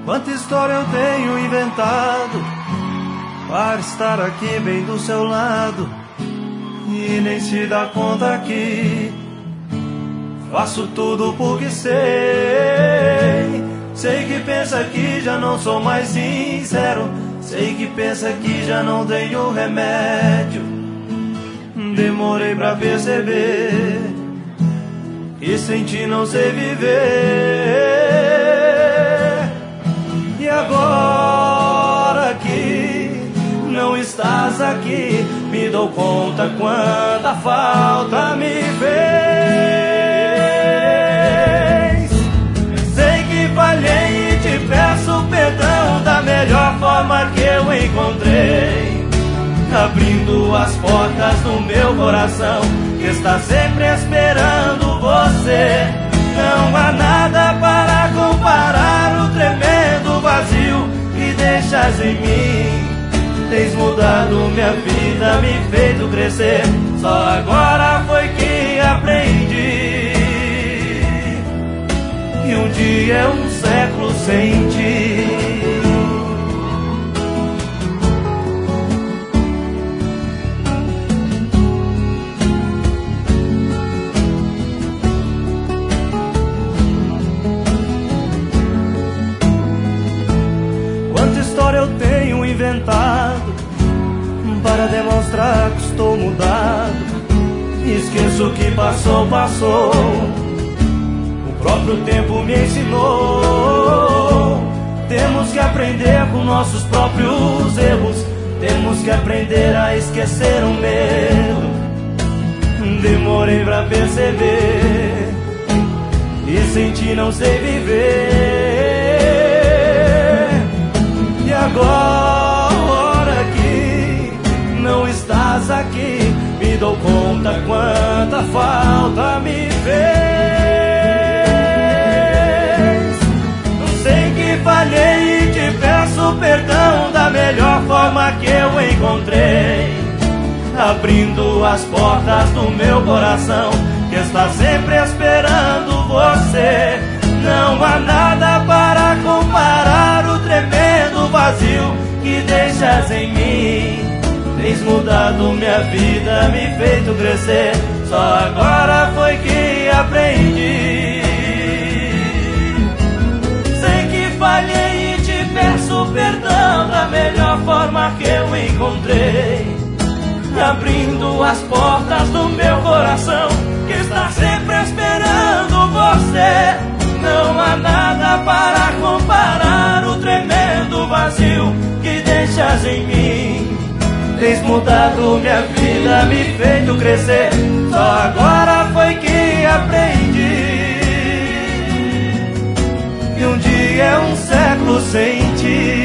Quanta história eu tenho inventado para estar aqui bem do seu lado, e nem se dá conta que faço tudo porque sei. Sei que pensa que já não sou mais sincero, sei que pensa que já não tenho remédio. Demorei pra perceber que sem ti não sei viver. E agora que não estás aqui, me dou conta quanta falta me fez. Sei que falhei e te peço perdão da melhor forma que eu encontrei, abrindo as portas do meu coração, que está sempre esperando você. Não há nada para comparar o tremendo vazio que deixas em mim. Tens mudado minha vida, me feito crescer, só agora foi que aprendi que um dia é um século sem ti. Eu tenho inventado para demonstrar que estou mudado. Esqueço o que passou, passou. O próprio tempo me ensinou. Temos que aprender com nossos próprios erros. Temos que aprender a esquecer o medo. Demorei pra perceber e sem ti não sei viver. E agora que não estás aqui, me dou conta quanta falta me fez. Sei que falhei e te peço perdão da melhor forma que eu encontrei, abrindo as portas do meu coração, que está sempre esperando você. Não há nada para comparar o tremendo vazio que deixas em mim. Tens mudado minha vida, me feito crescer, só agora foi que aprendi. Sei que falhei e te peço perdão da melhor forma que eu encontrei, abrindo as portas do meu coração, que está sempre esperando você. Não há nada para comparar o tremendo vazio que deixas em mim. Tens mudado minha vida, me feito crescer, só agora foi que aprendi que um dia é um século sem ti.